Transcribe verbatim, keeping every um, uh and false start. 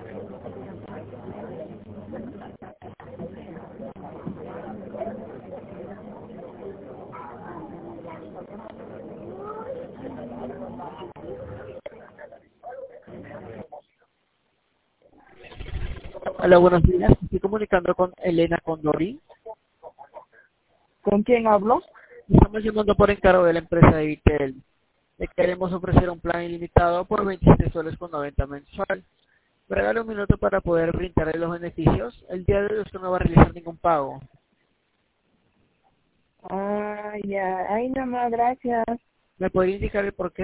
Hola, buenos días. Estoy comunicando con Elena Condori. ¿Con quién hablo? Estamos llamando por encargo de la empresa de Vitel. Le queremos ofrecer un plan ilimitado por veintisiete soles con noventa mensual. Regale un minuto para poder brindarle los beneficios. El día de hoy usted no va a realizar ningún pago. Ah, ya. Ay, no más, gracias. ¿Me podría indicar el por qué?